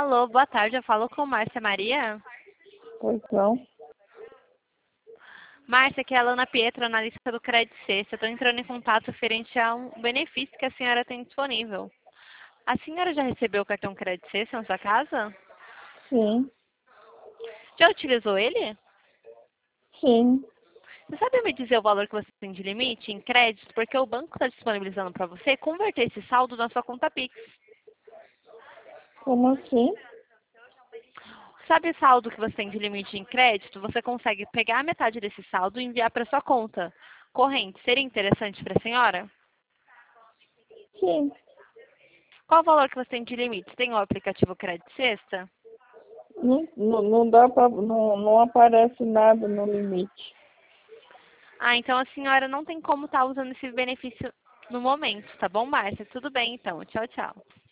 Alô, boa tarde, eu falo com Márcia Maria. Pois não. Márcia, aqui é a Alana Pietra, analista do Credit Sexta. Estou entrando em contato referente a um benefício que a senhora tem disponível. A senhora já recebeu o cartão Credit Sexta na sua casa? Sim, Já utilizou ele? sim. Você sabe me dizer o valor que você tem de limite em crédito? Porque o banco está disponibilizando para você converter esse saldo na sua conta Pix. Como assim? Sabe o saldo que você tem de limite em crédito? Você consegue pegar a metade desse saldo e enviar para sua conta corrente. Seria interessante para a senhora? Sim. Qual o valor que você tem de limite? Tem o aplicativo Credit Sexta? Não dá pra, não aparece nada no limite. Ah, então a senhora não tem como estar usando esse benefício no momento, tá bom, Márcia? Tudo bem, então. Tchau, tchau.